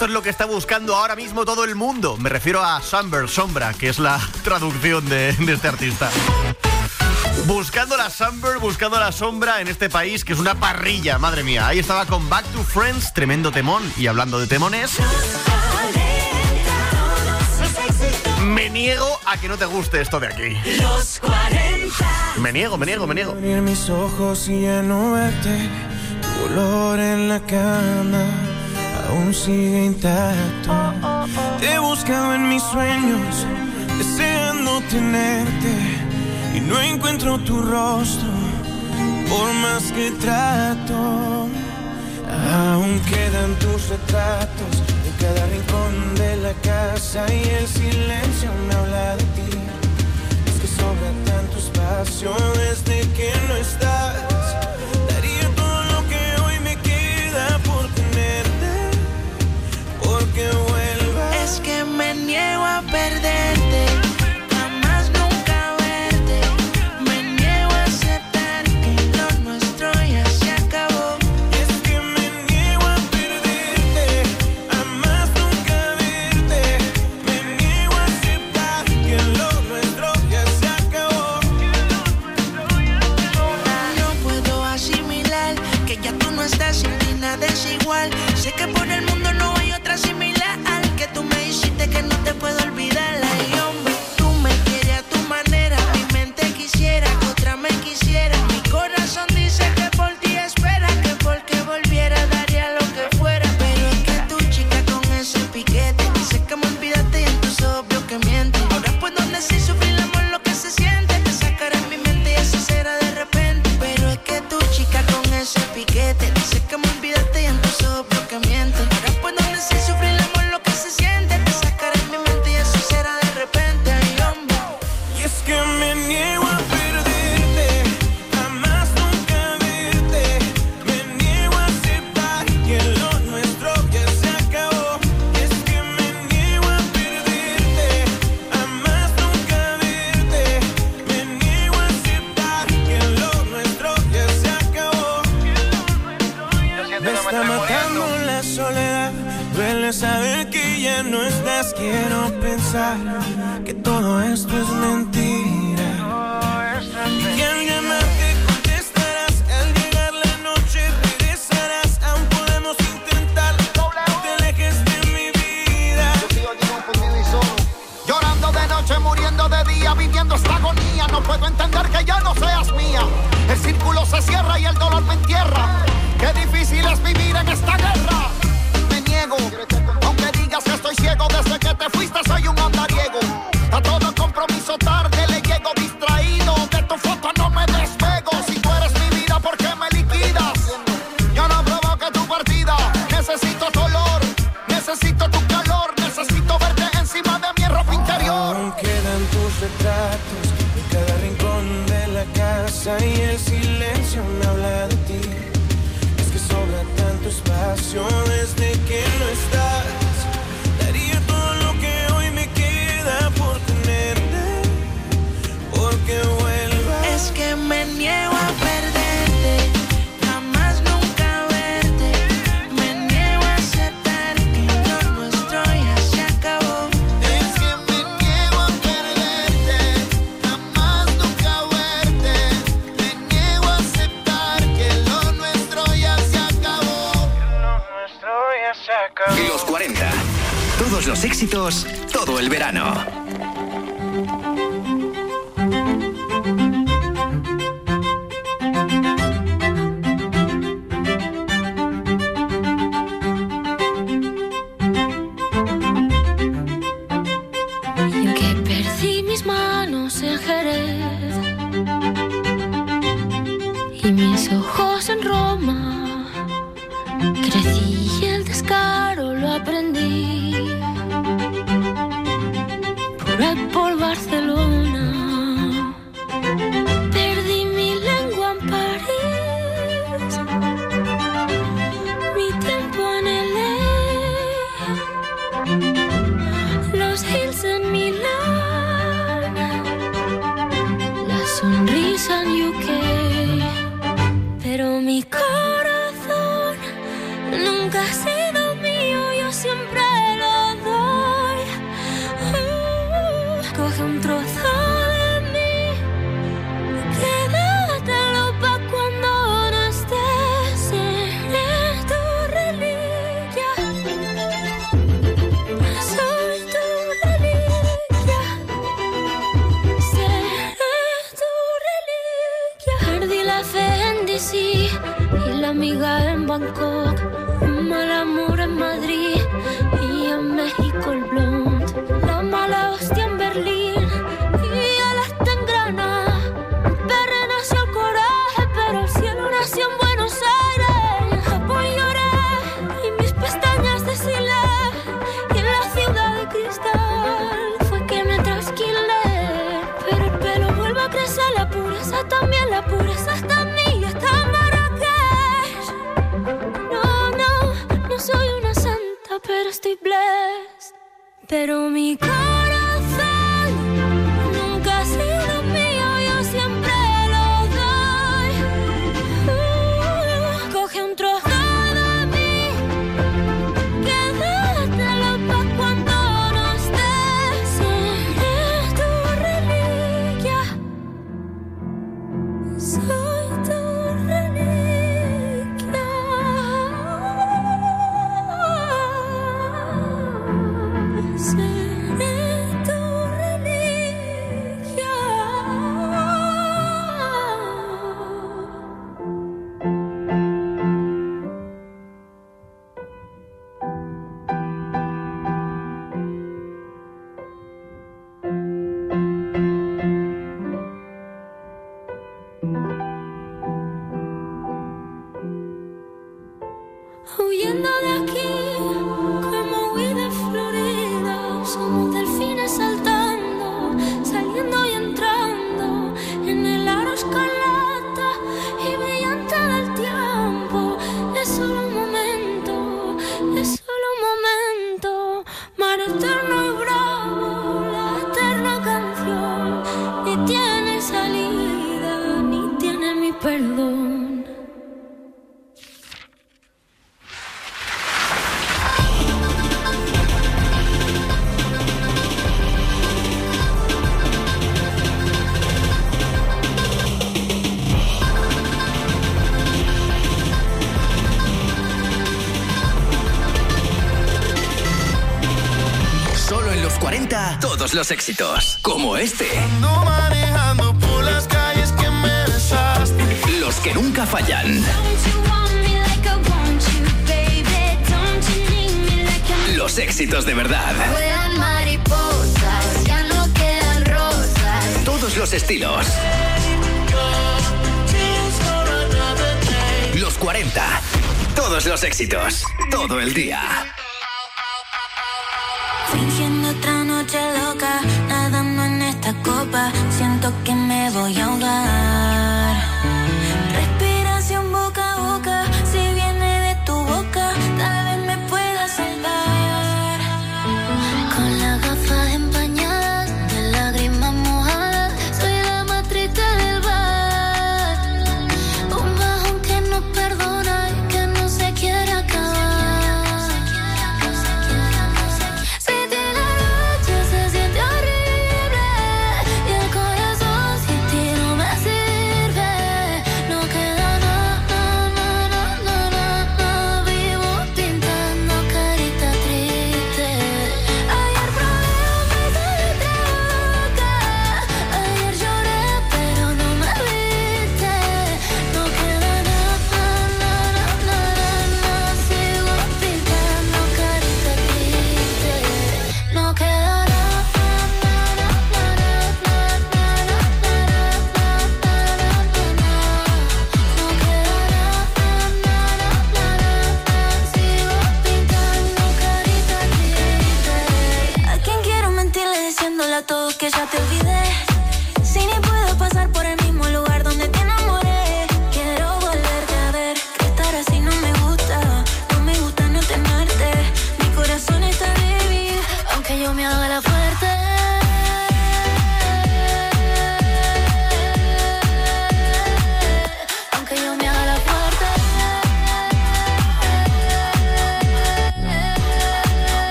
esto es lo que está buscando ahora mismo todo el mundo. Me refiero a Sunburn, sombra, que es la traducción de este artista. Buscando la Sunburn, buscando la sombra en este país que es una parrilla, madre mía. Ahí estaba con Back to Friends, tremendo temón. Y hablando de temones, me niego a que no te guste esto de aquí. Los 40. Me niego. Abrir mis ojos y ya no verte. Tu olor en la cama aún sigue intacto. Te he buscado en mis sueños, deseando tenerte, y no encuentro tu rostro, por más que trato. Aún quedan tus retratos en cada rincón de la casa, y el silencio me habla de ti. Es que sobra tanto espacio desde que no estás. Daría todo lo que hoy me queda por tenerte, porque vuelvas. Es que me niego a perderte, jamás nunca verte. Me niego a aceptar que lo nuestro ya se acabó. Es que me niego a perderte, jamás nunca verte. Me niego a aceptar que lo nuestro ya se acabó. No puedo asimilar que ya tú no estás, sin ti nada es igual. Sé que por el mundo no hay otra similar, que tú me hiciste que no te puedo olvidar. Ay, hombre, tú me quieres a tu manera, mi mente quisiera que otra me quisiera. Mi corazón dice que por ti espera, que porque volviera daría lo que fuera. Pero es que tu chica con ese piquete dice que me olvidaste y en tus ojos veo que miente. Ahora puedo decir sufrir el amor lo que se siente, te sacará en mi mente y eso será de repente. Pero es que tu chica con ese piquete dice que me olvidaste y en tus ojos veo que miente. Ahora puedo decir sufrir el amor lo que se siente, te sacará en mi mente y eso será de repente. Ay, hombre. Y es que me niego a perderte, jamás nunca verte. Me niego a aceptar que lo nuestro ya se acabó. Y es que me niego a perderte, jamás nunca verte. Me niego a aceptar que lo nuestro ya se acabó. Me está matando la soledad, duele saber que ya no estás. Quiero pensar que todo esto es mentira, y que al llamarte contestarás. Al llegar la noche regresarás. Aún podemos intentar, no te alejes de mi vida. Yo sigo aquí confundido y solo, llorando de noche, muriendo de día, viviendo esta agonía. No puedo entender que ya no seas mía. El círculo se cierra y el dolor me entierra. Qué difícil es vivir en esta guerra. Me niego, aunque digas que estoy ciego. Desde que te fuiste soy un andariego. A todo compromiso tarde le llego, distraído. De tu foto no me despego. Si tú eres mi vida, ¿por qué me liquidas? Yo no provoqué tu partida. Necesito tu olor, necesito tu calor. Necesito verte encima de mi ropa interior. Aún quedan tus retratos en cada rincón de la casa, y el silencio me habla de ti. Es que sobra tanto espacio desde que no estás. Daría todo lo que hoy me queda por tenerte, porque vuelvas. Es que me niego a perderte, jamás nunca verte. Me niego a aceptar que lo nuestro ya se acabó. Es que me niego a perderte, jamás nunca verte. Me niego a aceptar que lo nuestro ya se acabó. Los 40. Todos los éxitos, todo el verano. Yo que perdí mis manos en Jerez y mis ojos en Roma, crecí y el descaro lo aprendí por Barcelona. Perdí mi lengua en París, mi tiempo en LA, los hills en Milán, la sonrisa en UK. Pero mi corazón nunca ha sido mío, yo siempre DC y la amiga en Bangkok. Un mal amor en Madrid y en México el blond. La mala hostia en Berlín y él está en Granada. En Perre nació el coraje, pero el cielo nació en Buenos Aires. En Japón lloré y mis pestañas deshilé. Y en la ciudad de cristal fue que me trasquilé. Pero el pelo vuelve a crecer, la pureza también, la pureza está en mí y está en Marrakech. No soy una santa, pero estoy blessed. Pero mi corazón nunca ha sido mío, yo siempre lo doy. Coge un trozo de mí, quédatelo pa' cuando no estés. Seré tu reliquia, soy tu reliquia. Seré tu reliquia. Huyendo de aquí, como huí de Florida, somos delfines saltando, saliendo y entrando en el aro escarlata y brillante del tiempo. Es solo un momento, es solo un momento. Mar eterno y bravo, la eterna canción. Ni tiene salida, ni tiene mi perdón. Solo en los 40, todos los éxitos, como este. No manejando por las calles que me besaste. Los que nunca fallan. Los éxitos de verdad. Vuelan mariposas, ya no quedan rosas. Todos los estilos. Los 40, todos los éxitos, todo el día. Fingiendo otra noche loca, nadando en esta copa, siento que me voy a ahogar. Respiración boca a boca, si viene de tu boca, tal vez me pueda salvar. Con las gafas empañadas, de lágrimas mojadas, soy la más triste del bar. Un bajón que no perdona y que no se quiere acabar.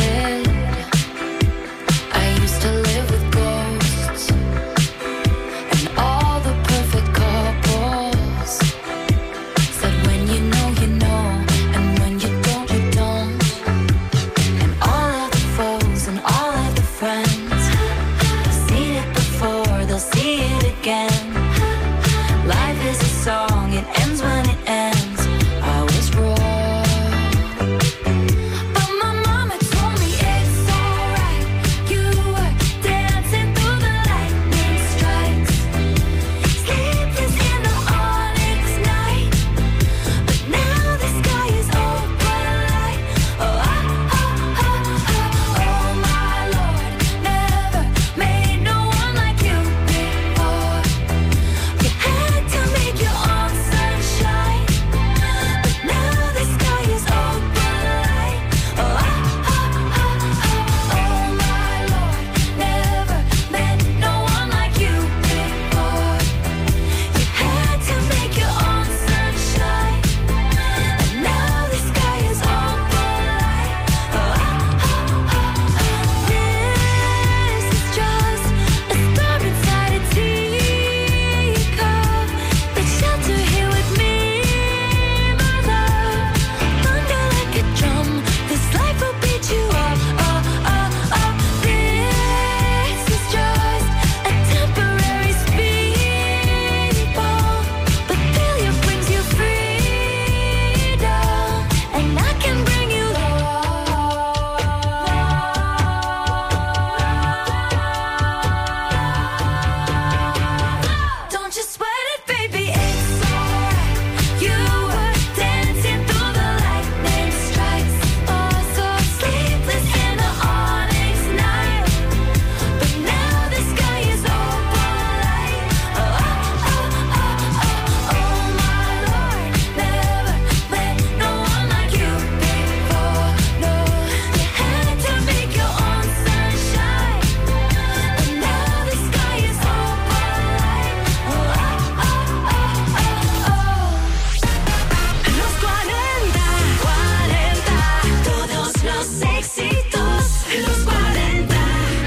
head. I used to live with ghosts and all the perfect couples. Said when you know, and when you don't, you don't. And all of the foes and all of the friends, they've seen it before, they'll see it again. Life is a song, it ends when it ends. I was wrong, but my mama told me it's alright. You were dancing through the lightning strikes, sleepless in the onyx night. But now the sky is open light. Oh, oh my Lord, never made no one like you before. You had to make your own sunshine, but now the sky is open light. Oh my Lord, never met no one like you before. You had to make your own sunshine, and now the sky is open light. This is just a star inside a teacup. Take shelter here with me, my love. Thunder like a drum, this life will beat you up. This is just a temporary speed bump, but failure brings you freedom, and I can bring you love. Don't you sweat it, baby, it's alright. You were dancing through the lightning strikes, oh so sleepless in the onyx night. But now the sky is open light. Oh my Lord, never met no one like you before. No, you had to make your own sunshine, but now the sky is open light. Los 40, todos los éxitos. Los 40.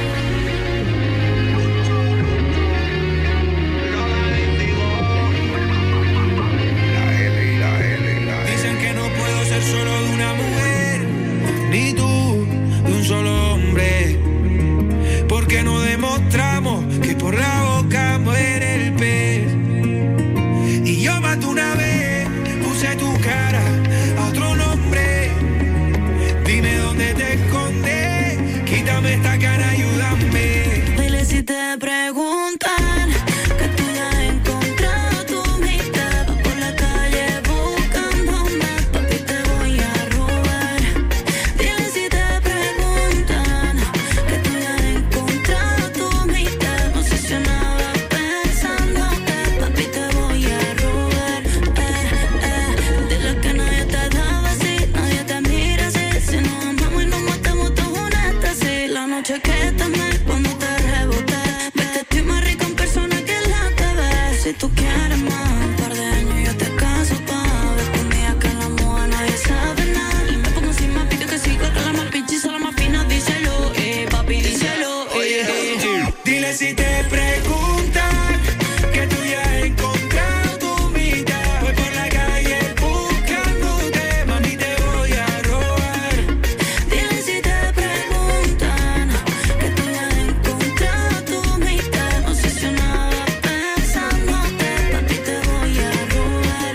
Dicen que no puedo ser solo de una mujer, ni tú de un solo hombre, porque no demostramos que por la boca muere el pez. Y yo maté una vez, puse tu cara a otro nombre. Dime dónde te escondes, quítame esta cara, ayúdame. Dile si te preguntan que tú ya has encontrado tu mitad. Vas por la calle buscándome, papi, te voy a robar. Dile si te preguntan que tú ya has encontrado tu mitad. Obsesionada pensándote, papi, te voy a robar. Dile que nadie te da así, nadie te mira así. Si nos amamos y nos matamos todos en éxtasis. La noche que te amé cuando te reboté, ves que estoy más rica en persona que en la TV. Si tú quieres más, un par de años yo te caso pa' ver conmigo que en la moda nadie sabe nada. Y me pongo encima, pido que siga, que la más pinchiza, la más fina, díselo, papi, díselo, Dile si te preguntan que tú ya has encontrado tu mitad. Voy por la calle buscándote, mami, te voy a robar. Dile si te preguntan que tú ya has encontrado tu mitad. Obsesionada pensándote, papi, te voy a robar.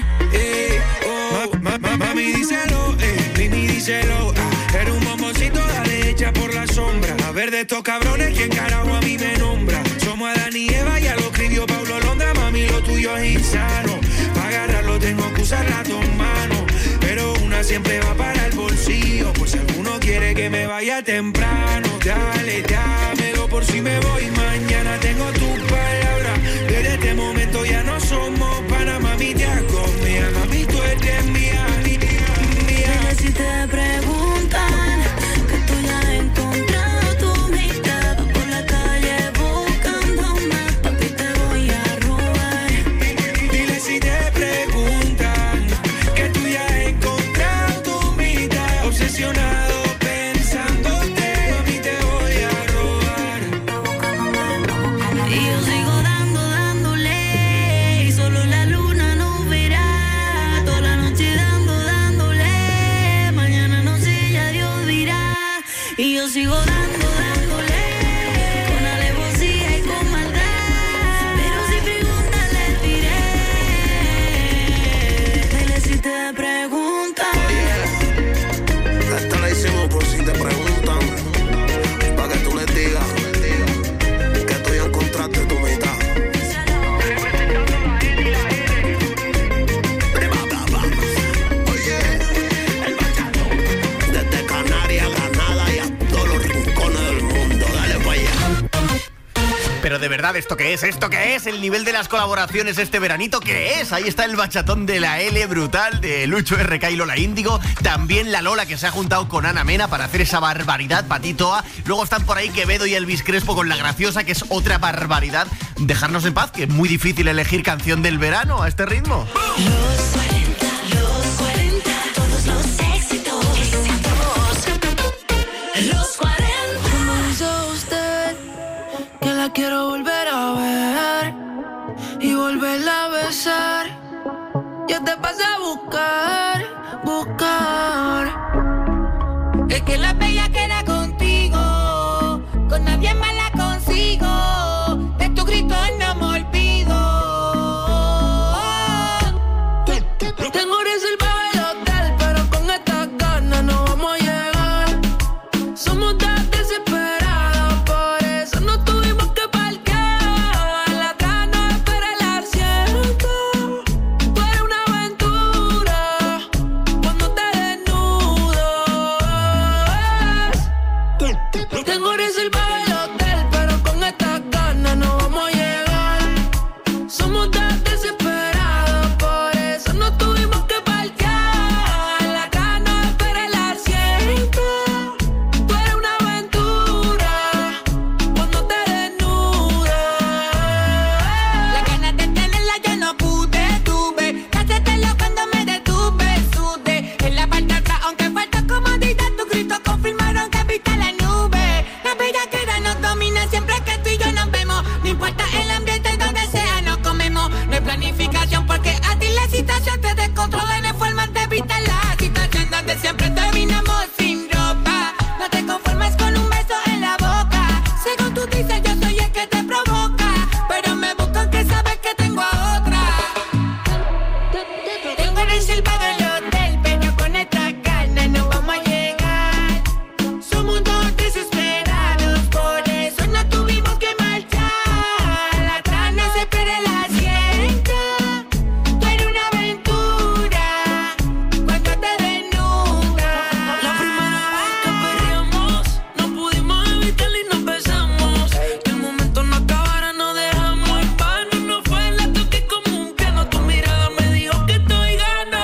Mami, díselo, Mimi, díselo. Eres un bomboncito, dale hecha por la sombra. A ver de estos cabrones, ¿quién carajo a mí me nombra? Somos Adán y Eva, ya lo escribió Paulo Londra. Mami, lo tuyo es insano. Para agarrarlo tengo que usar las dos manos, pero una siempre va para el bolsillo, por si alguno quiere que me vaya temprano. Dale, dámelo por si me voy mañana. Tengo tus palabras, desde este momento ya no somos pana. Mami, te hago mía, mami, tú eres mía, mía. Dile si te preguntan que tú ya has encontrado tu mitad. Vas por la calle buscándome, papi, te voy a robar. Dile si te preguntan que tú ya has encontrado tu mitad. Obsesionado pensándote, sigo dándole con alevosía y con maldad. Pero si preguntas le diré. Dile si te preguntan. Esta la hicimos por si te preguntan, pa' que tú les digas que tú ya encontraste tu mitad. Oye, el bachado, desde Canarias, Granada y a todos los rincones del mundo, dale pa' allá. Pero de verdad, ¿esto qué es? ¿Esto qué es? El nivel de las colaboraciones este veranito, ¿qué es? Ahí está el bachatón de la L brutal, de Lucho RK y Lola Índigo. También la Lola, que se ha juntado con Ana Mena para hacer esa barbaridad, Patitoa. Luego están por ahí Quevedo y Elvis Crespo con La Graciosa, que es otra barbaridad. Dejarnos en paz, que es muy difícil elegir canción del verano a este ritmo. Los 40, todos los éxitos. Los 40. ¿Cómo hizo usted que la quiero volver a ver y volverla a besar? Yo te pasé a buscar. Es que la bella que era contigo, con nadie más la consigo. De tu grito no me olvido. Tengo reservado el hotel, pero con estas ganas no vamos a llegar. Somos tan desesperados, por eso no tuvimos que parquear. La gana espera el asiento. Tú eres una aventura cuando te desnudas. Tengo reservado el hotel, pero con estas ganas no vamos a llegar. Somos tan desesperados, por eso no tuvimos que parquear. La gana espera el asiento. Tú eres una aventura cuando te desnudas. La ganas de tenerla yo no tuve. Cásetelo cuando me detuve, sudé. En la parte de atrás, aunque falta comodidad, tus gritos confirmaron que viste la nube. La bella que era nos domina siempre que tú y yo nos vemos. No importa el ambiente donde sea, nos comemos. No hay planificación porque a ti la situación te descontrola. No hay forma de evitar la situación donde siempre terminamos sin ropa. No te conformes con un beso en la boca. Según tú dices, yo soy el que te provoca. Pero me buscan que sabes que tengo a otra. Tengo reservado el hotel, pero con esta carne no vamos a llegar. Somos dos desesperados, por eso no tuvimos que marchar. La trana se espera el asiento. Tú eres una aventura cuando te desnudas. La primera vez que perreamos, no pudimos evitarlo y nos besamos. Que el momento no acabara, no dejamos en vano. No fue la toque como un piano. Tu mirada me dijo que estoy gano.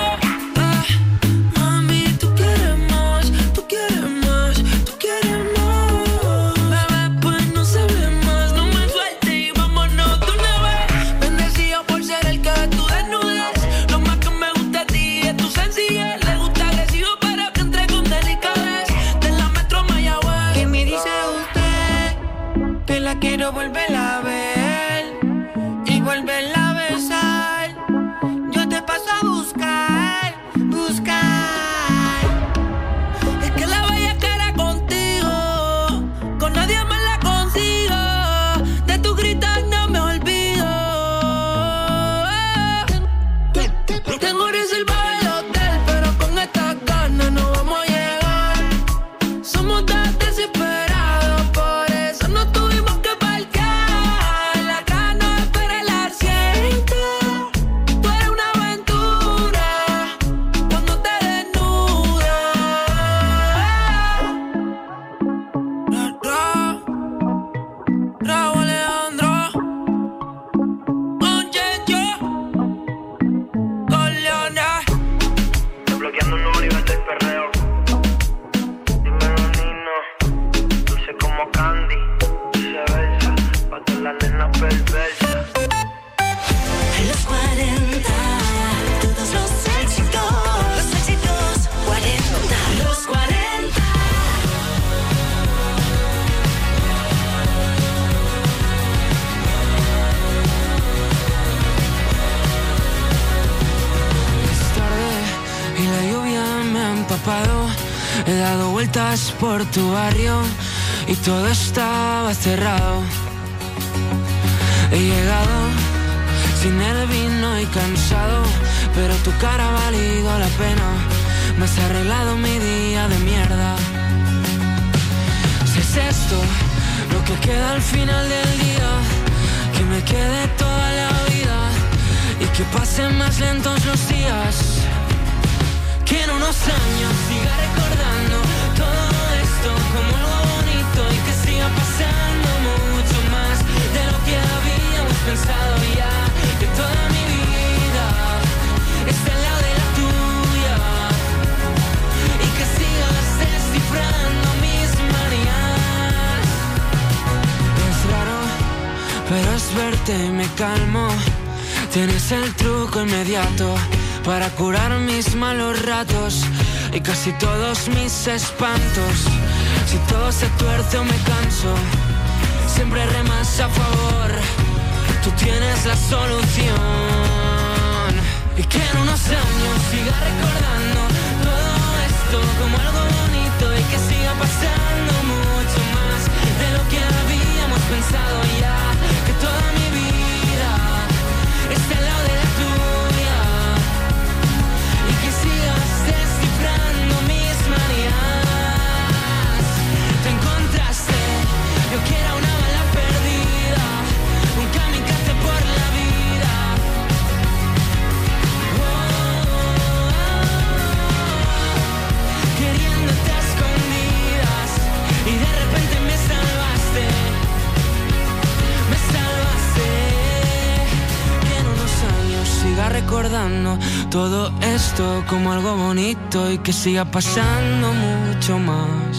Mami, tú quieres más, tú quieres más, tú quieres más. Bebé, pues no se ve más. No me sueltes y vámonos de una vez. Bendecido por ser el que tú desnudes. Lo más que me gusta de ti es tu sencillez. Le gusta agresivo, pero que entre con delicadez. De la Metro Mayagüez. ¿Qué me dice usted? Que la quiero volver a ver y volverla a besar. Yo te paso a buscar. Es que la bella que era contigo, con nadie más la consigo. De tu gritar no me olvido. Tengo reservado el hotel, pero con estas ganas no vamos a llegar. Somos tan desesperados, por eso no tuvimos que parquear. pasabas por tu barrio y todo estaba cerrado. He llegado sin el vino y cansado, pero tu cara ha valido la pena. Me has arreglado mi día de mierda. Si es esto lo que queda al final del día, que me quede toda la vida y que pasen más lentos los días. Que en unos años siga recordando todo esto como algo bonito y que siga pasando mucho más de lo que habíamos pensado ya. Que toda mi vida esté al lado de la tuya y que sigas descifrando mis manías. Es raro, pero es verte y me calmo. Tienes el truco inmediato para curar mis malos ratos y casi todos mis espantos. Si todo se tuerce o me canso, siempre remas a favor. Tú tienes la solución. Y que en unos años siga recordando todo esto como algo bonito y que siga pasando mucho más de lo que habíamos pensado ya. Que toda mi vida esté al lado de la tuya y que sigas descifrando mis manías. Te encontraste, yo que era una bala perdida, un kamikaze por la vida. Queriéndote a escondidas y de repente me salvaste. Me salvaste. Que en unos años siga recordando todo esto como algo bonito y que siga pasando mucho más.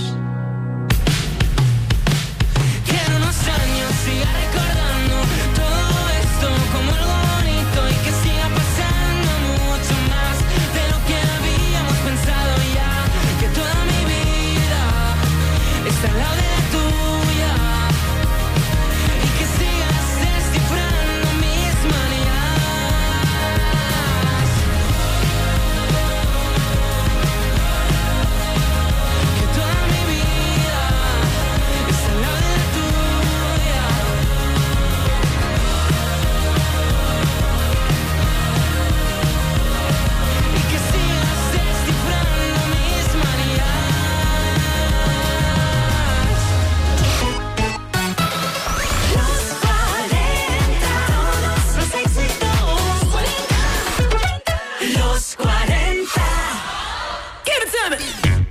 Que en unos años siga recordando todo esto como algo bonito y que siga pasando mucho más de lo que habíamos pensado ya. Que toda mi vida está al lado de la tuya y que sigas descifrando mis manías. Que toda mi vida está al lado de la tuya y que sigas descifrando mis manías. Los 40, todos los éxitos. Los 40. Give it to me.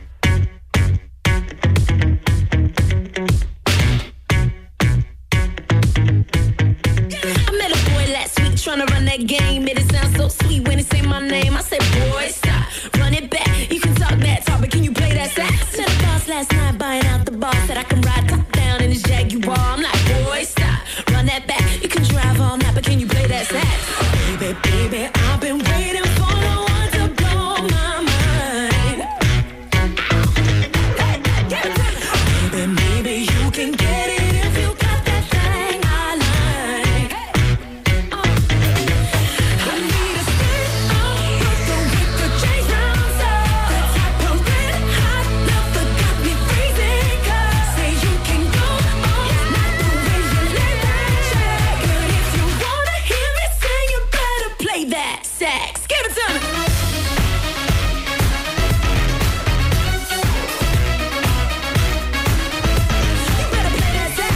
I met a boy last week tryna run that game. Made it sound so sweet when he say my name. I said, boy, stop, run it back. You can talk that talk, but can you play that sax? Met a boss last night buying out the bar. Said I can ride top down in his Jaguar. I'm like, boy, stop, run that back. You can drive all night, but can you play that sax? Baby, baby, I've been waiting for no one to blow my mind. Baby, maybe you can get it if you got that thing I like. I need a stick with the chains round so the type of red hot love that got me freezing. 'Cause say you can go all night the way you lay that shit. But if you wanna hear me sing, you better play that sax. Give it to me. You better play that sax.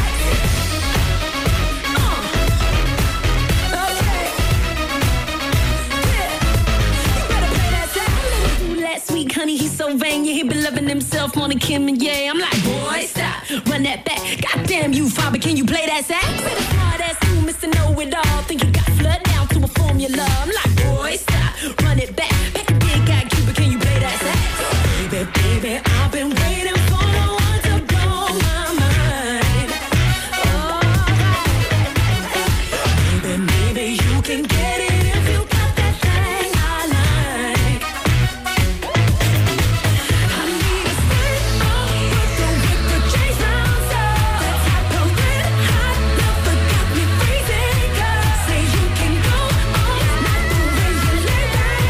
Okay. Yeah. You better play that sax. Dude, last week, honey, he's so vain. Yeah, he been loving himself more than Kim and Ye. I'm like, boy, stop, run that back. Goddamn you, Faber, can you play that sax? Better smart ass you, Mr. Know-It-All. Think you got flood down to a formula. I'm like, boy, stop, run it back. Pack a big guy, Cuba, can you play that sax? Baby, baby, I've been waiting for no one to blow my mind. Baby, maybe you can get it if you got that thing I like. I need a stick with the chains round so the type of red hot love that got me freezing. 'Cause say you can go all night the way you lay that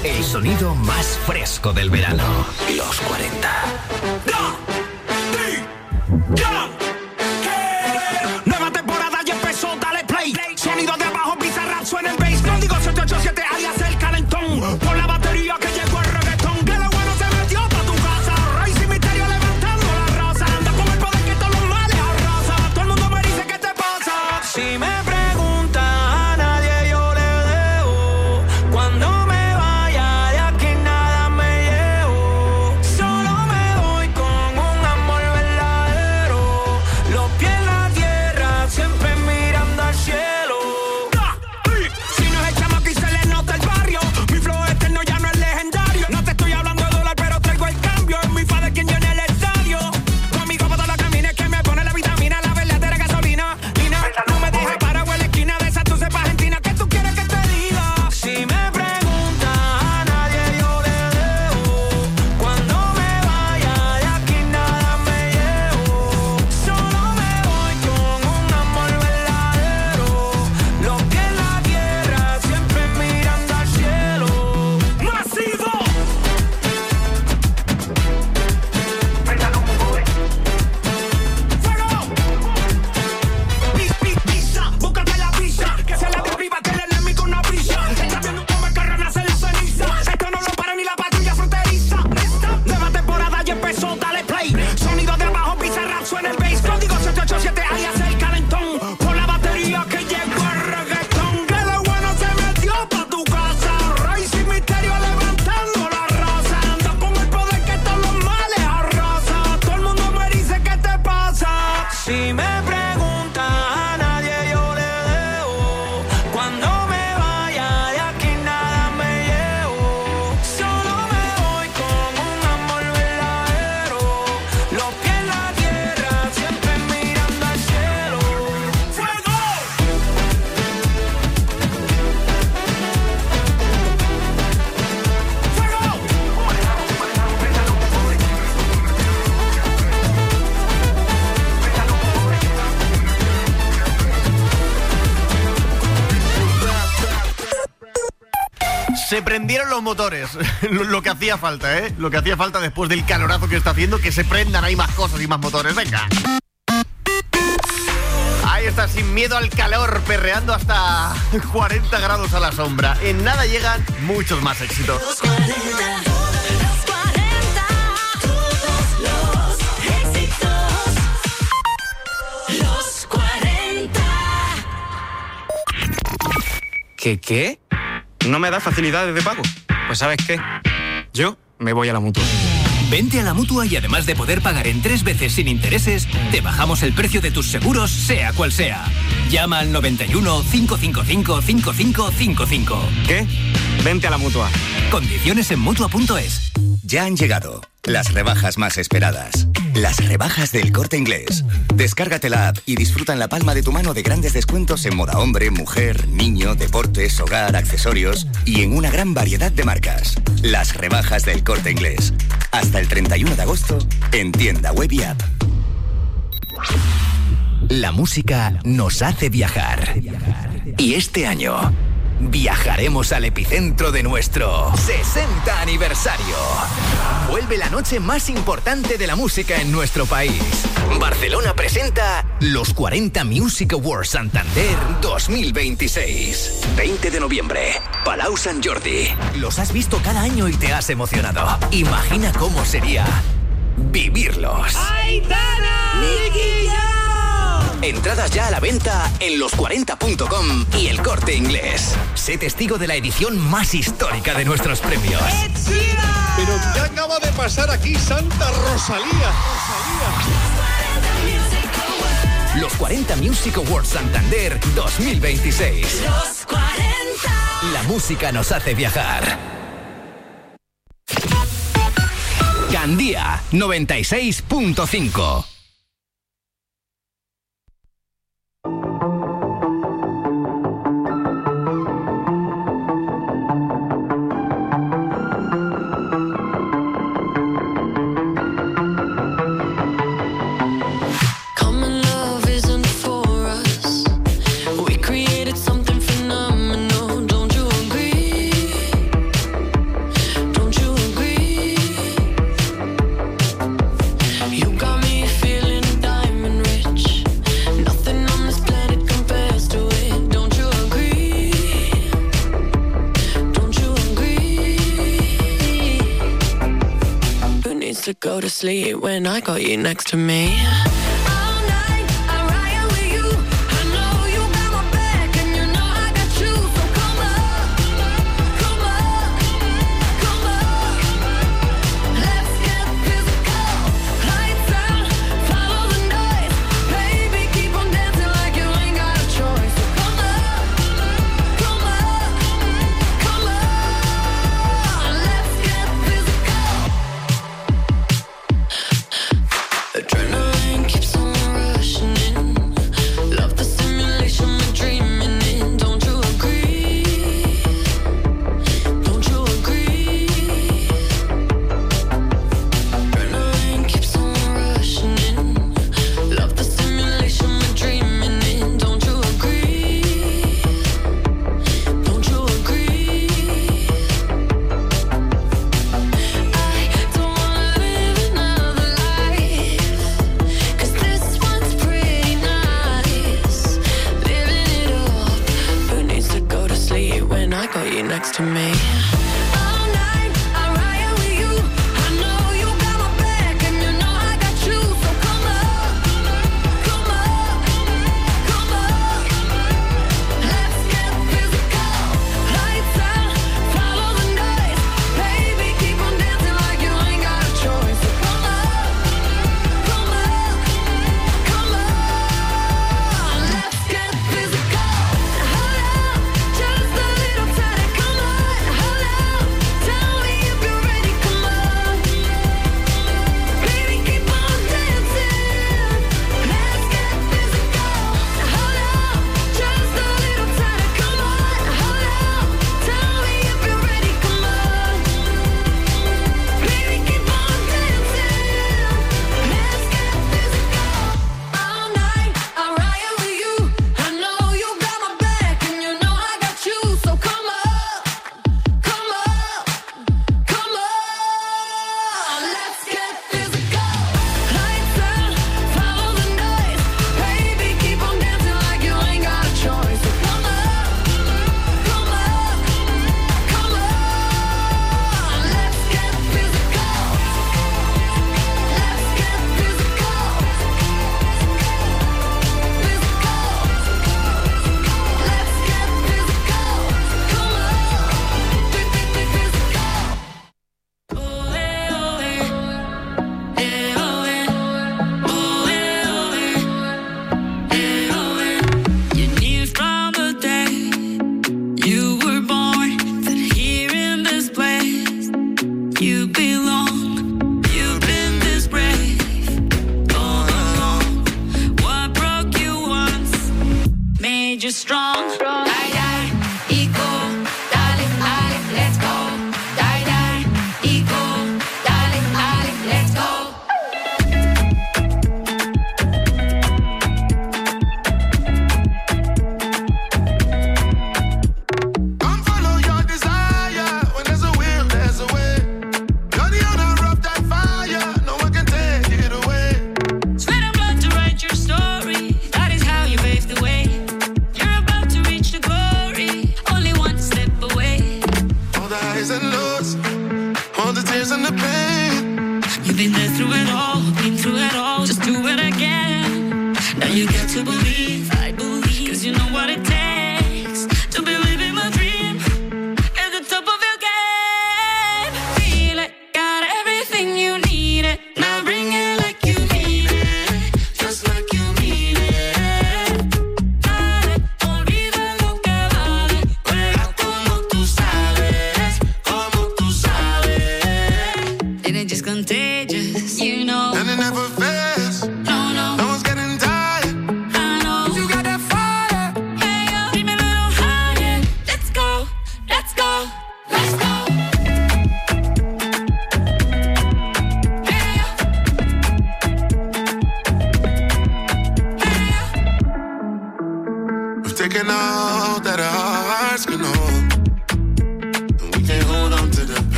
El sonido más fresco del verano. Los 40. Nueva temporada ya empezó, dale play. Sonido de abajo, Bizarrap, suena el bass. Código 787, alias el calentón. Por la batería que llegó el reggaetón. Que lo bueno se metió pa' tu casa. Rey sin misterio levantando la raza. Anda con el poder que todos los males arrasa. Todo el mundo me dice ¿qué te pasa? Si me preguntan a nadie yo le debo. Cuando me vaya de aquí nada me llevo. Solo me voy con un amor verdadero. Los pies en la tierra, siempre mirando al cielo. Si no es el chamo que se le nota el barrio. Mi flow eterno ya no es legendario. No te estoy hablando de dólar, pero traigo el cambio. Es mi fa de quien llena el estadio. Conmigo para toda la camina que me pone la vitamina, la verdadera gasolina. No me dejes parado en la esquina de esa tu cepa argentina. ¿Qué tú quieres que te diga? Si me preguntan a nadie yo le debo. Cuando me vaya de aquí nada me llevo. Solo me voy con un amor verdadero. Los pies en la tierra, siempre mirando al cielo. ¡Masivo! Pisa, búscate la pizza. Que se la derriba, que le lemi con una brilla. Está viendo cómo el carro nace la ceniza. Esto no lo para ni la patrulla fronteriza. Nueva temporada ya empezó, dale play. Sonido de abajo, Bizarrap, suena el bass. Código 787, alias el calentón. Por la batería que llegó el reggaetón. Que lo bueno se metió pa' tu casa. Rey sin misterio levantando la raza. Anda con el poder que todos los males arrasa. Todo el mundo me dice ¿qué te pasa? Si me preguntan a nadie yo le debo. Cuando me vaya de aquí nada me llevo. Solo me voy con un amor verdadero. Los pies en la tierra, siempre mirando al cielo. ¡Fuego! Se prendieron los motores. Lo que hacía falta, ¿eh? Lo que hacía falta después del calorazo que está haciendo, que se prendan, hay más cosas y más motores. Venga. Ahí está, sin miedo al calor, perreando hasta 40 grados a la sombra. En nada llegan muchos más éxitos. Los 40, todos los éxitos. Los 40. ¿Qué? ¿No me da facilidades de pago? Pues ¿sabes qué? Yo me voy a la Mutua. Vente a la Mutua y además de poder pagar en 3 veces sin intereses, te bajamos el precio de tus seguros, sea cual sea. Llama al 91 555 5555. ¿Qué? Vente a la Mutua. Condiciones en Mutua.es. Ya han llegado las rebajas más esperadas. Las rebajas del Corte Inglés. Descárgate la app y disfruta en la palma de tu mano de grandes descuentos en moda hombre, mujer, niño, deportes, hogar, accesorios y en una gran variedad de marcas. Las rebajas del Corte Inglés. Hasta el 31 de agosto en tienda web y app. La música nos hace viajar. Y este año viajaremos al epicentro de nuestro 60 aniversario. Vuelve la noche más importante de la música en nuestro país. Barcelona presenta los 40 Music Awards Santander 2026. 20 de noviembre, Palau Sant Jordi. Los has visto cada año y te has emocionado. Imagina cómo sería vivirlos. ¡Aitana! ¡Nicky Jam! Entradas ya a la venta en los40.com y El Corte Inglés. Sé testigo de la edición más histórica de nuestros premios. Pero ¿qué acaba de pasar aquí, Santa Rosalía? Los 40 Music Awards Santander 2026. Los 40. La música nos hace viajar. Gandía 96.5. needs to go to sleep when I got you next to me. Next to me. Hold up, just a little tighter, come on, hold up.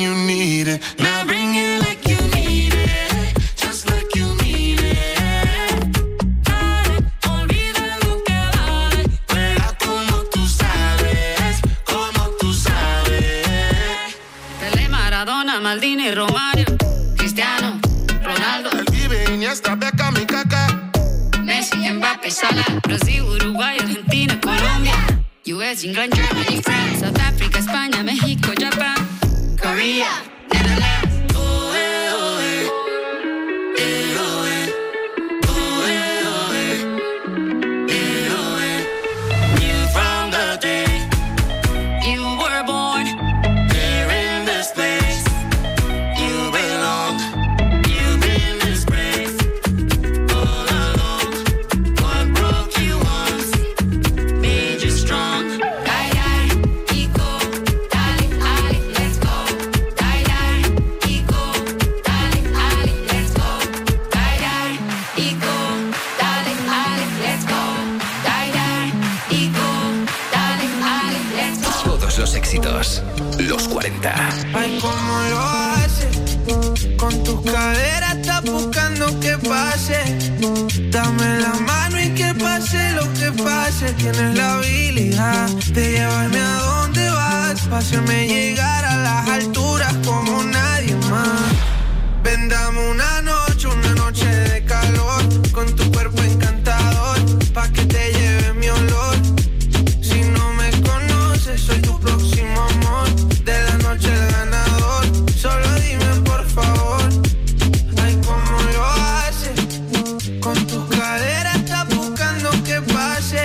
you need it. Now bring it like you need it, just like you need it. Dale, olvida lo que vale, juega como tú sabes, como tú sabes. Pelé, Maradona, Maldini, Romario, Cristiano, Ronaldo, El Pibe, Iniesta, Beckham y Kaká. Messi, Mbappé, Salah, Brasil, Uruguay, Argentina, Colombia, US, England, Germany, France, South Africa, España, México, Japón, Korea, Netherlands. Oh, oh, you from the day You were born, here in this place. You belong, you've been disgraced all along. What broke you once made you strong. die, die, y go, dale, ale, let's go, die, die, y go, dale, ale, let's go, die, die, y go, dale, ale, let's go, die, die, y go, dale, ale, let's go. Todos los éxitos. Los 40. Ay, cómo lo hace. Con tus caderas estás buscando que pase. Dame la mano y que pase lo que pase. Tienes la habilidad de llevarme a donde vas. Pa' hacerme llegar a las alturas como nadie más. Ven, dame una noche de calor. Con tu cuerpo encantador. Pa' que te lleve mi olor. Si no me conoces, soy tu próximo amor. De la noche el ganador. Solo dime por favor. Ay, cómo lo hace. Con tus caderas estás buscando que pase.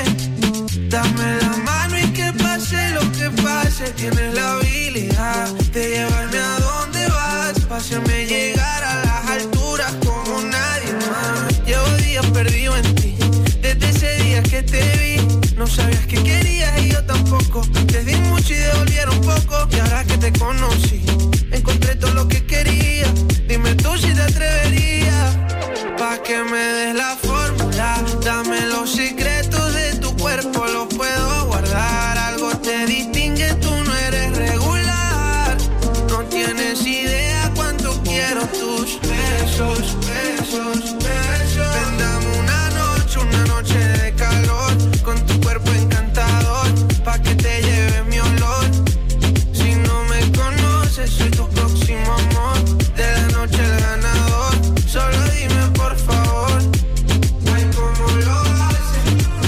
Dame la mano y que pase lo que pase. Tienes la habilidad de llevarme a donde vas. Pa' hacerme llegar a las alturas como nadie más. Llevo días perdido en ti. Desde ese día que te vi. No sabías que querías y yo tampoco. Te di mucho y devolvieron poco. Y ahora que te conocí, encontré todo lo que quería. Dime tú si te atreverías. Pa' que me des la fórmula. Dame los secretos de tu cuerpo, los puedo guardar. Algo te distingue, tú no eres regular. No tienes idea cuánto quiero tus besos, besos, besos. Ven, dame una noche de calor. Con tu cuerpo encantador, pa' que te lleve mi olor. Si no me conoces, soy tu próximo amor. De la noche el ganador. Solo dime por favor. Ay, cómo lo hace.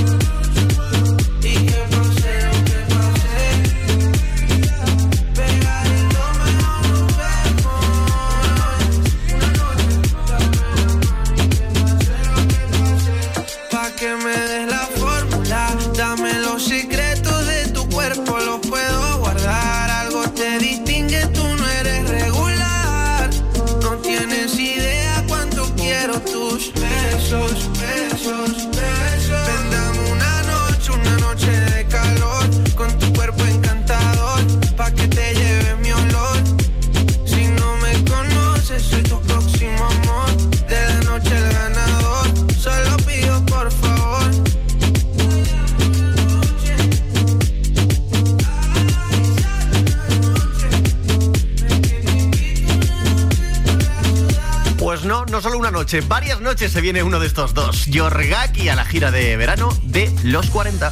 Y que pase lo que pase. Pegadito mejor nos vemos. Una noche, pa' que me des la fórmula. Dame los secretos de tu cuerpo, los puedo guardar. Algo te distingue, tú no eres regular. No tienes idea cuánto quiero tus besos, besos, besos. Ven, dame una noche de calor. Con tu cuerpo encantador, pa' que te lleve mi olor. Si no me conoces, soy tu próximo amor. De la noche el ganador. Solo pido por favor. Pues no solo una noche, varias noches se viene uno de estos dos. Yorgaki a la gira de verano de Los 40.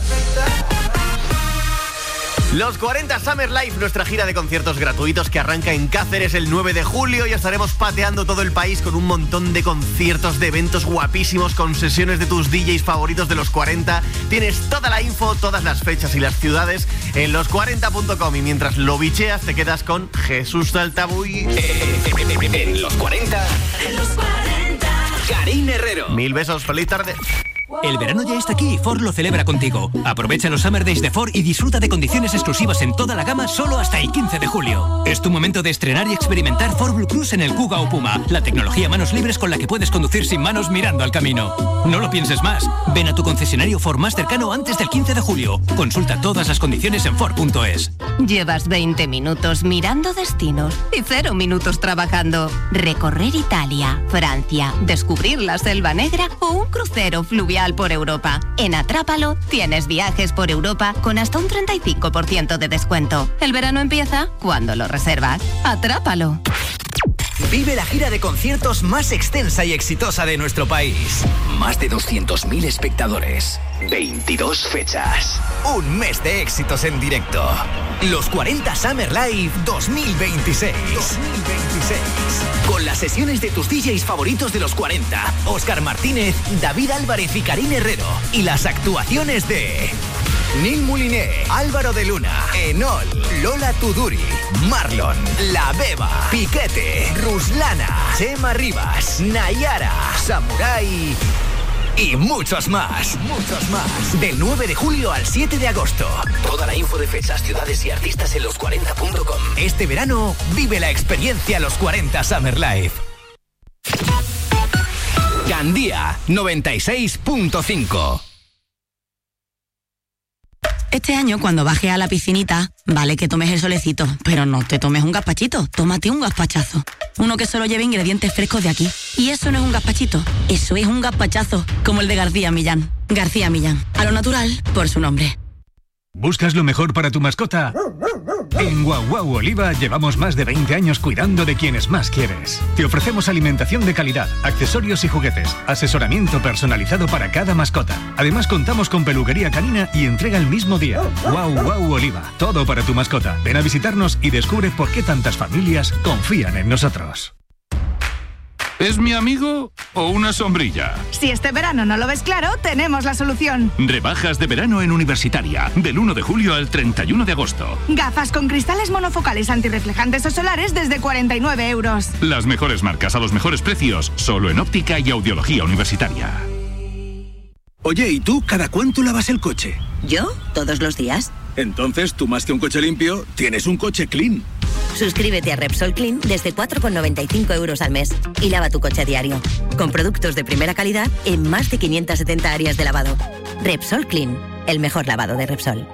Los 40 Summer Life, nuestra gira de conciertos gratuitos que arranca en Cáceres el 9 de julio y estaremos pateando todo el país con un montón de conciertos, de eventos guapísimos, con sesiones de tus DJs favoritos de los 40. Tienes toda la info, todas las fechas y las ciudades en los40.com y mientras lo bicheas te quedas con Jesús Saltabuy. En Los 40. En los 40. Karine Herrero. Mil besos, feliz tarde. El verano ya está aquí y Ford lo celebra contigo. Aprovecha los Summer Days de Ford y disfruta de condiciones exclusivas en toda la gama solo hasta el 15 de julio. Es tu momento de estrenar y experimentar Ford Blue Cruise en el Kuga o Puma, la tecnología manos libres con la que puedes conducir sin manos mirando al camino. No lo pienses más. Ven a tu concesionario Ford más cercano antes del 15 de julio. Consulta todas las condiciones en Ford.es. Llevas 20 minutos mirando destinos y 0 minutos trabajando. Recorrer Italia, Francia, descubrir la Selva Negra o un crucero fluvial especial por Europa. En Atrápalo tienes viajes por Europa con hasta un 35% de descuento. El verano empieza cuando lo reservas. Atrápalo. Vive la gira de conciertos más extensa y exitosa de nuestro país. Más de 200.000 espectadores. 22 fechas. Un mes de éxitos en directo. Los 40 Summer Live 2026. Con las sesiones de tus DJs favoritos de los 40. Óscar Martínez, David Álvarez y Karim Herrero. Y las actuaciones de Neil Mouliné, Álvaro de Luna, Enol, Lola Tuduri, Marlon, La Beba, Piquete, Ruslana, Chema Rivas, Nayara, Samurai y muchos más. Del 9 de julio al 7 de agosto. Toda la info de fechas, ciudades y artistas en los40.com. Este verano vive la experiencia Los 40 Summer Live. Gandía 96.5. Este año, cuando bajes a la piscinita, vale que tomes el solecito, pero no te tomes un gazpachito, tómate un gazpachazo. Uno que solo lleve ingredientes frescos de aquí. Y eso no es un gazpachito, eso es un gazpachazo, como el de García Millán. García Millán, a lo natural, por su nombre. ¿Buscas lo mejor para tu mascota? En Guau Guau Oliva llevamos más de 20 años cuidando de quienes más quieres. Te ofrecemos alimentación de calidad, accesorios y juguetes, asesoramiento personalizado para cada mascota. Además contamos con peluquería canina y entrega el mismo día. Guau Guau Oliva, todo para tu mascota. Ven a visitarnos y descubre por qué tantas familias confían en nosotros. ¿Es mi amigo o una sombrilla? Si este verano no lo ves claro, tenemos la solución. Rebajas de verano en Universitaria, del 1 de julio al 31 de agosto. Gafas con cristales monofocales antirreflejantes o solares desde 49 euros. Las mejores marcas a los mejores precios, solo en óptica y audiología universitaria. Oye, ¿y tú cada cuánto lavas el coche? ¿Yo? Todos los días. Entonces, tú más que un coche limpio, tienes un coche clean. Suscríbete a Repsol Clean desde 4,95 euros al mes y lava tu coche a diario. Con productos de primera calidad en más de 570 áreas de lavado. Repsol Clean, el mejor lavado de Repsol.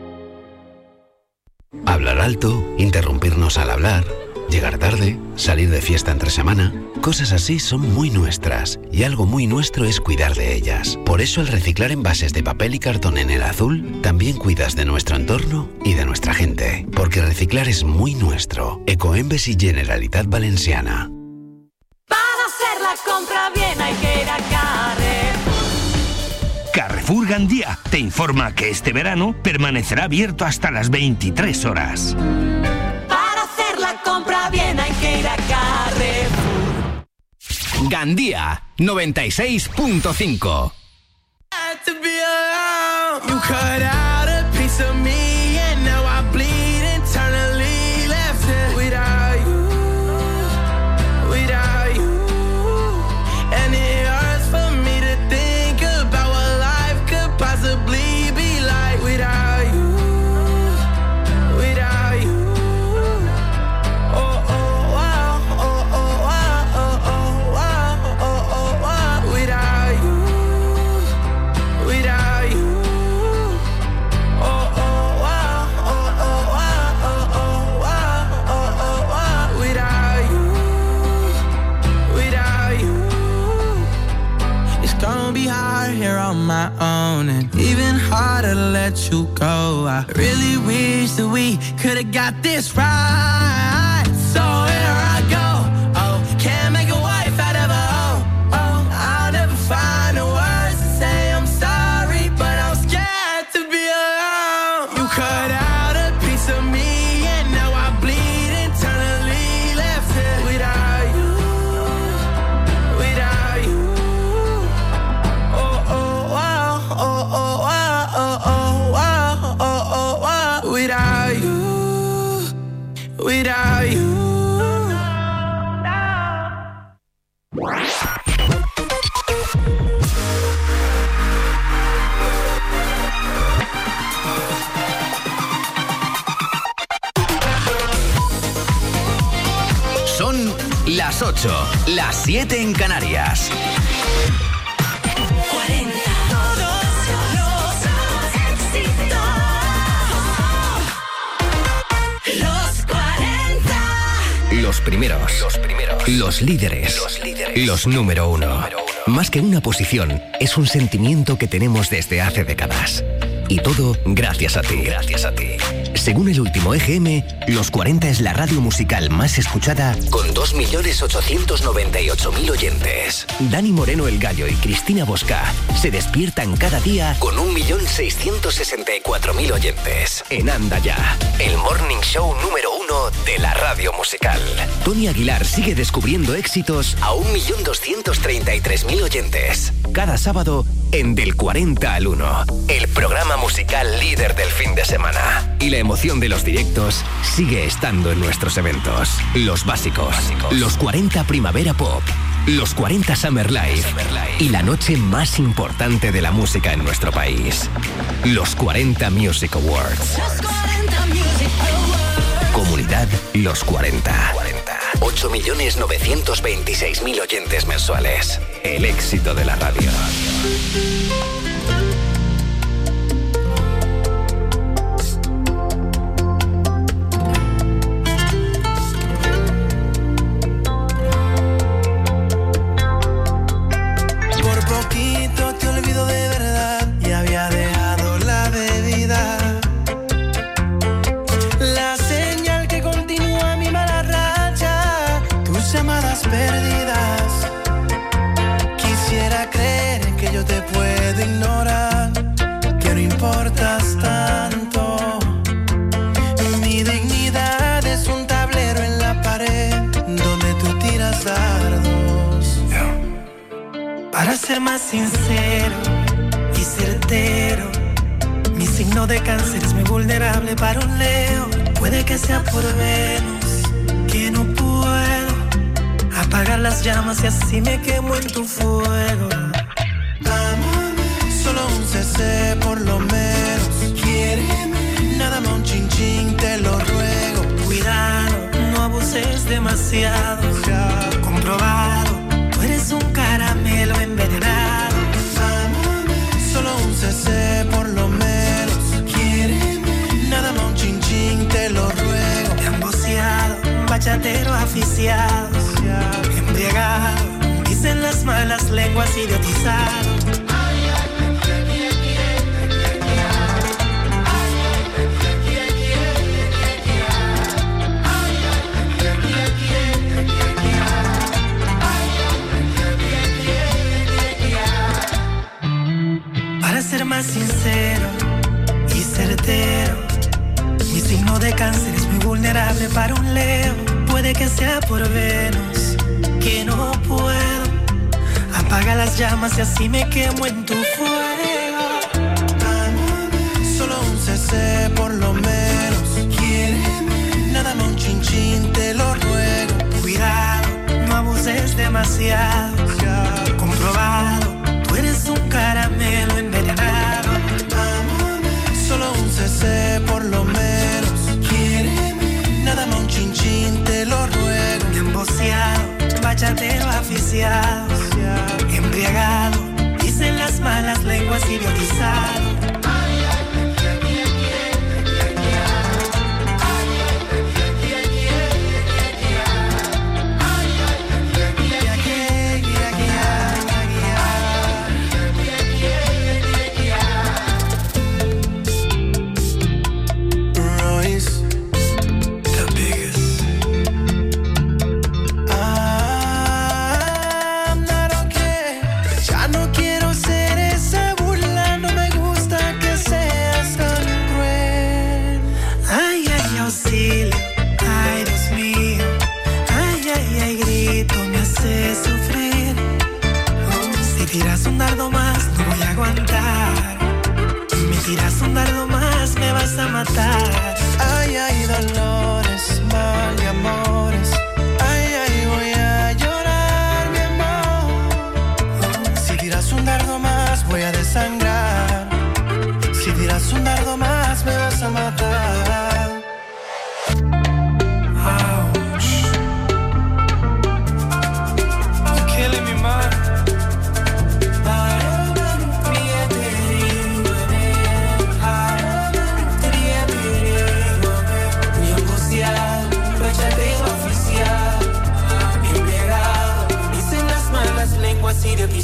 Hablar alto, interrumpirnos al hablar, llegar tarde, salir de fiesta entre semana. Cosas así son muy nuestras y algo muy nuestro es cuidar de ellas. Por eso al reciclar envases de papel y cartón en El Azul, también cuidas de nuestro entorno y de nuestra gente. Porque reciclar es muy nuestro. Ecoembes y Generalitat Valenciana. Para hacer la compra bien hay que ir a Carrefour. Carrefour Gandía te informa que este verano permanecerá abierto hasta las 23 horas. Para hacer la compra bien hay que ir a Carrefour. Gandía 96.5. You cut out a piece of me and now I bleed internally, left it without you, and it hurts for me to think about what life could possibly be like without you. Oh oh wow, oh oh wow, oh oh wow, oh oh wow, without you. Here on my own, and even harder to let you go. I really wish that we could have got this right. So here I go. Oh, can't make a wife out of a hoe. Oh, I'll never find the words to say I'm sorry, but I'm scared to be alone. You cut out a piece of me, and now I bleed internally, left it without you. Without you. Son las 8, las 7 en Canarias. Los primeros, los líderes, los número uno. Más que una posición, es un sentimiento que tenemos desde hace décadas. Y todo gracias a ti. Gracias a ti. Según el último EGM, Los 40 es la radio musical más escuchada con 2.898.000 oyentes. Dani Moreno el Gallo y Cristina Bosca se despiertan cada día con 1.664.000 oyentes. En Anda Ya, el morning show número 1 de la radio musical. Tony Aguilar sigue descubriendo éxitos a 1.233.000 oyentes. Cada sábado en Del 40 al 1, el programa musical líder del fin de semana. Y la emoción de los directos sigue estando en nuestros eventos. Los básicos, los 40 Primavera Pop, los 40 Summer Live y la noche más importante de la música en nuestro país, los 40 Music Awards. Comunidad Los 40. 8.926.000 oyentes mensuales. El éxito de la radio. Por poquito te olvido de verdad y había dejado la bebida. La señal que continúa mi mala racha, tus llamadas perdidas. Quisiera creer que yo te puedo ignorar, que no importas tanto. Mi dignidad es un tablero en la pared donde tú tiras dardos. Para ser más sincero y certero, mi signo de cáncer es muy vulnerable para un Leo. Puede que sea por Venus, que no puedo apagar las llamas y así me quemo en tu fuego. Solo un CC por lo menos. Quiéreme, nada más un chin chin, te lo ruego. Cuidado, no abuses demasiado. Comprobado, tú eres un caramelo envenenado. Solo un CC por lo menos. Quiéreme, nada más un chin chin, te lo ruego. Emboceado, bachatero aficiado, embriagado, dicen las malas lenguas, idiotizado. Para ser más sincero y certero, mi signo de cáncer es muy vulnerable para un Leo. Puede que sea por Venus, que no puedo apaga las llamas y así me quemo en tu fuego. Solo un CC por lo menos. Quiéreme, nada más un chin chin, te lo ruego. Cuidado, no abuses demasiado. Comprobado, tú eres un caramelo envenenado. Solo un CC por lo menos. Quiéreme, nada más un chin chin, te lo ruego. Emboceado, bachatero aficiado, embriagado, dicen las malas lenguas, idiotizado. A matar. Ay, ay, dolores, mal y amores. Ay, ay, voy a llorar, mi amor. Si tiras un dardo más, voy a desangrar. Si tiras un dardo más, me vas a matar. Ouch. You're killing me, man.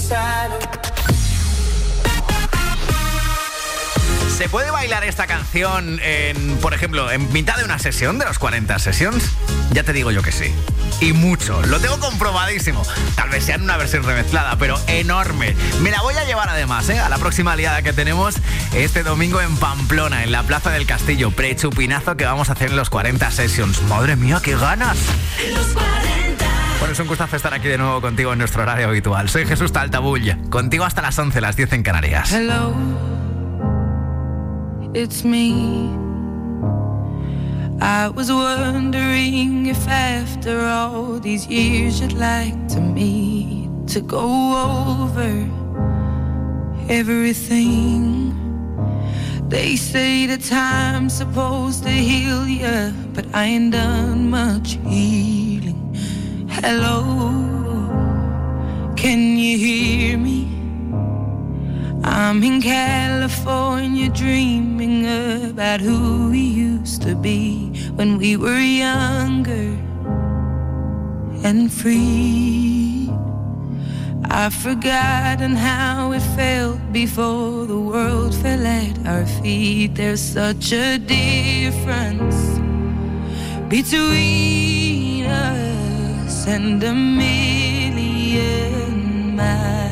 ¿Se puede bailar esta canción por ejemplo, en mitad de una sesión de los 40 Sessions? Ya te digo yo que sí. Y mucho. Lo tengo comprobadísimo. Tal vez sea en una versión remezclada, pero enorme. Me la voy a llevar además, a la próxima liada que tenemos este domingo en Pamplona, en la Plaza del Castillo. Prechupinazo que vamos a hacer en los 40 Sessions. ¡Madre mía, qué ganas! Los 40. Bueno, es un gustazo estar aquí de nuevo contigo en nuestro horario habitual. Soy Jesús Taltabull. Contigo hasta las 11, las 10 en Canarias. Hello, it's me. I was wondering if after all these years you'd like to meet to go over everything. They say that time's supposed to heal ya, but I ain't done much healing. Hello, can you hear me? I'm in California dreaming about who we used to be when we were younger and free. I've forgotten how it felt before the world fell at our feet. There's such a difference between us and a million miles.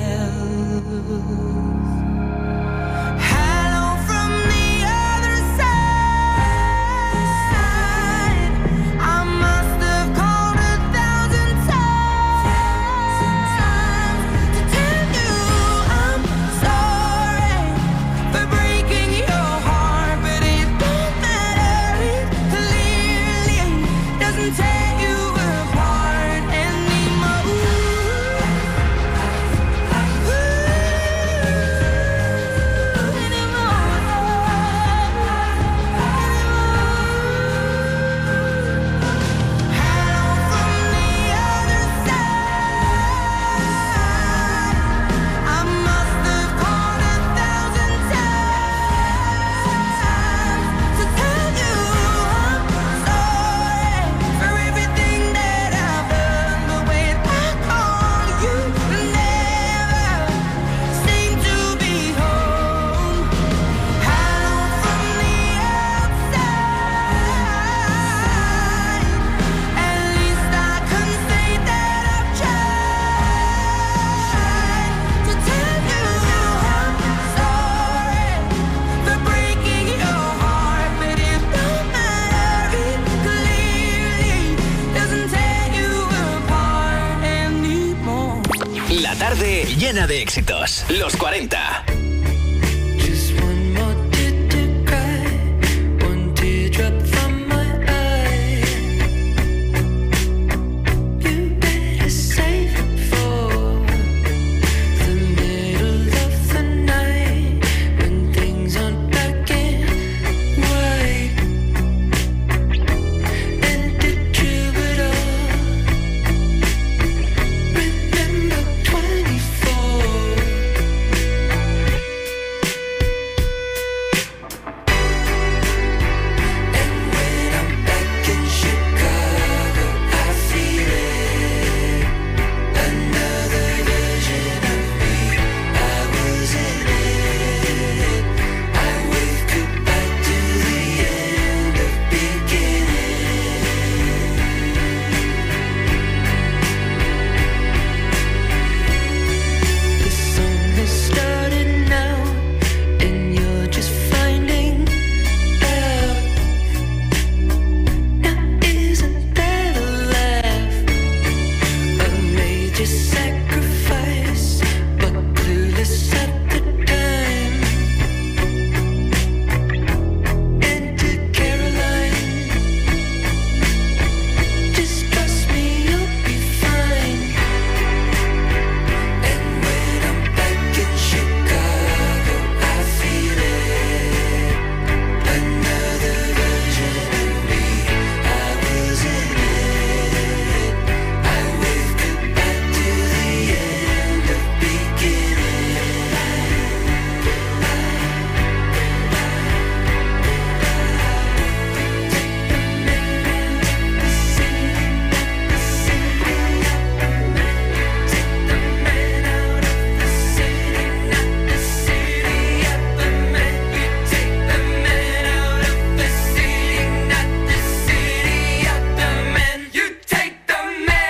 Llena de éxitos. Los 40.